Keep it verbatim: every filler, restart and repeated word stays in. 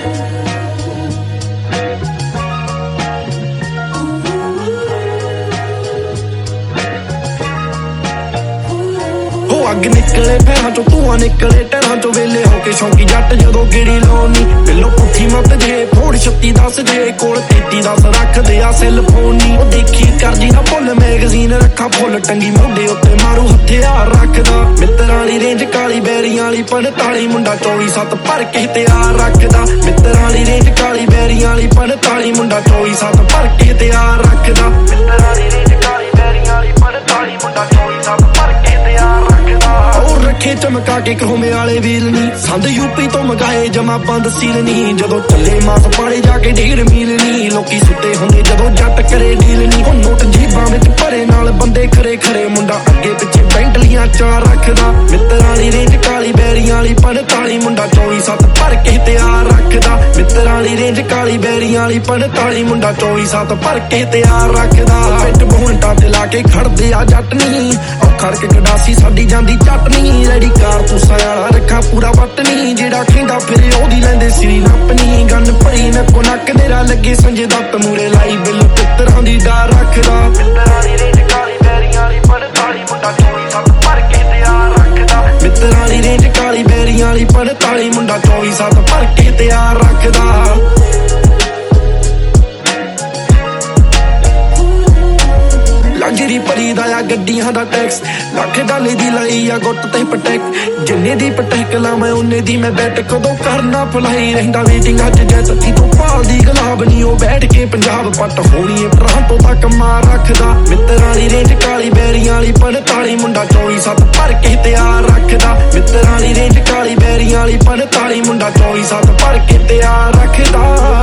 ਅੱਗ ਨਿਕਲੇ ਪੈਰਾਂ ਚੋਂ ਧੂਆਂ ਨਿਕਲੇ ਟਹਿਰਾਂ ਚੋਂ ਵੇਲੇ ਹੋ ਕੇ ਸ਼ੌਂਕੀ ਜੱਟ ਜਦੋਂ ਗੇੜੀ ਲਾਉਣੀ ਪਹਿਲੋਂ ਪੁੱਠੀ ਮੱਤ ਜੇ ਫੋੜ ਛੱਤੀ ਦਸ ਜੇ ਕੋਲ ਤੇਤੀ ਦਸ ਰੱਖਦੇ ਆ ਸੈੱਲ ਫੋਨ ਨੀ ਉਹ ਦੇਖੀ ਕਰਦੀ ਨਾ ਭੁੱਲ ਮੈਗਜ਼ੀਨ ਰੱਖਾਂ ਫੁੱਲ ਟੰਗੀ ਮੋਢੇ ਉੱਤੇ ਮਾਰੂ ਹਥਿਆਰ ਰੱਖਦਾ ਮਿੱਤਰਾਂ ਵਾਲੀ ਰੇਂਜ ਕਾਲੀ ਬੈਰੀਆਂ ਵਾਲੀ ਪੰਤਾਲੀ ਮੁੰਡਾ ਚੌਵੀ ਸੱਤ ਭਰ ਕੇ ਤਿਆਰ ਰੱਖਦਾ ਮਿੱਤਰਾਂ ਵਾਲੀ ਰੇਂਜ ਕਾਲੀ ਬੈਰੀਆਂ ਵਾਲੀ ਪੰਤਾਲੀ ਮੁੰਡਾ ਚੌਵੀ ਸੱਤ ਭਰ ਕੇ ਤਿਆਰ ਰੱਖਦਾ ਮਿੱਤਰਾਂ ਵਾਲੀ ਰੇਂਜ ਕਾਲੀ ਬੈਰੀਆਂ ਵਾਲੀ ਪੰਤਾਲੀ ਮੁੰਡਾ ਚੌਵੀ ਸੱਤ ਭਰ ਕੇ ਤਿਆਰ ਰੱਖਦਾ ਉਹ ਰੱਖੇ ਚਮਕਾ ਕੇ ਕਹੋਮੇ ਵਾਲੇ ਵੀਲ ਨੀ ਸੰਦ ਯੂਪੀ ਤੋਂ ਮਗਾਏ ਜਮਾ ਬੰਦ ਸੀਲ ਨੀ ਜਦੋਂ ਚੱਲੇ ਮਾਸ ਪਾੜੇ ਜਾ ਕੇ ਡੇਢ ਮੀਲ ਨੀ ਲੋਕੀ ਸੁੱਤੇ ਹੁੰਦੇ ਜਦੋਂ ਜੱਟ ਕਰੇ ਡੀਲ ਨੀ ਉਹ ਨੋਟ ਜੀਬਾਂ ਵਿੱਚ ਭਰੇ ਨਾਲ ਬੰਦੇ ਖਰੇ ਖਰੇ ਮੁੰਡਾ ਅੱਗੇ ਪਿੱਛੇ ਬੈਂਟਲੀਆਂ ਚਾਰ ਰੱਖਦਾ ਮਿੱਤਰਾਂ ਵਾਲੀ ਰੇਂਜ ਕਾਲੀ ਬੈਰੀਆਂ ਵਾਲੀ ਪੰਤਾਲੀ ਮੁੰਡਾ ਚੌਵੀ ਸੱਤ ਭਰ ਕੇ ਤਿਆਰ ਰੱਖਦਾ ਮਿੱਤਰਾਂ ਵਾਲੀ ਰੇਂਜ ਕਾਲੀ ਬੈਰੀਆਂ ਵਾਲੀ ਪੰਤਾਲੀ ਮੁੰਡਾ ਚੌਵੀ ਸੱਤ ਭਰ ਕੇ ਤਿਆਰ ਰੱਖਦਾ ਪਿੱਟ ਬੋਹੰਟਾਂ ਤੇ ਲਾ ਕੇ ਖੜਦੇ ਆ ਜੱਟ ਨੀ ਉਹ ਖੜ ਕੇ ਗਡਾਸੀ ਸਾਡੀ ਜਾਂਦੀ ਚਟਨੀ ਰੈਡੀ ਕਾਰਤੂਸਾਂ ਵਾਲਾ ਰੱਖਾ ਪੂਰਾ ਵੱਟ ਨੀ ਜਿਹੜਾ ਖੇਂਦਾ ਫਿਰੇ ਉਹਦੀ ਲੈਂਦੇ ਸਿਰੀ ਨੱਪਨੀ ਗੰਨ ਭਰੀ ਨੱਕੋ ਨੱਕ ਦੇਰਾ ਲੱਗੇ ਸੰਜੇ ਦੱਤ ਮੂਰੇ ਲਾਈ ਬਿੱਲ ਪਿੱਤਰਾਂ ਦੀ ਡਾਰ ਰੱਖਦਾ ਮਿੱਤਰਾਂ ਦੀ ਰੇਂਜ ਕਾਲੀ ਬੈਰੀਆਂ ਵਾਲੀ ਪੰਤਾਲੀ ਮੁੰਡਾ ਚੌਵੀ ਸੱਤ ਭਰ ਕੇ ਤਿਆਰ ਰੱਖਦਾ ਮਿੱਤਰਾਂ ਦੀ ਰੇਂਜ ਕਾਲੀ ਬੈਰੀਆਂ ਵਾਲੀ ਪੰਤਾਲੀ ਮੁੰਡਾ ਚੌਵੀ ਸੱਤ ਭਰ ਕੇ ਤਿਆਰ ਰੱਖਦਾ ਲਗਜ਼ਰੀ ਭਰੀ ਦਾ ਆ ਗੱਡੀਆਂ ਦਾ ਟੈਕਸ ਲੱਖ ਡਾਲੇ ਦੀ ਲਈ ਆ ਗੁੱਟ ਤੇ ਪਟੈਕ ਜਿੰਨੇ ਦੀ ਪਟੈਕ ਲਾ ਮੈਂ ਉਹਨੇ ਦੀ ਮੈਂ ਬੈਠ ਕਦੋਂ ਕਰਨਾ ਭਲਾਈ ਰਹਿੰਦਾ ਵੇਟਿੰਗ ਅੱਜ ਜੈਤ ਸੀ ਤੋਂ ਭਾਲਦੀ ਗੁਲਾਬ ਨੀ ਉਹ ਬੈਠ ਕੇ ਪੰਜਾਬ ਪੱਟ ਹੋਣੀ ਏ ਟਰਾਂਟੋ ਤੱਕ ਮਾਰ ਰੱਖਦਾ ਮਿੱਤਰਾਂ ਵਾਲੀ ਰੇਂਜ ਕਾਲੀ ਬੈਰੀਆਂ ਵਾਲੀ ਪੰਤਾਲੀ ਮੁੰਡਾ ਚੌਵੀ ਸੱਤ ਭਰ ਕੇ ਤਿਆਰ ਰੱਖਦਾ ਮਿੱਤਰਾਂ ਵਾਲੀ ਰੇਂਜ ਕਾਲੀ ਬੈਰੀਆਂ ਵਾਲੀ ਪੰਤਾਲੀ ਮੁੰਡਾ ਚੌਵੀ ਸੱਤ ਭਰ ਕੇ ਤਿਆਰ ਰੱਖਦਾ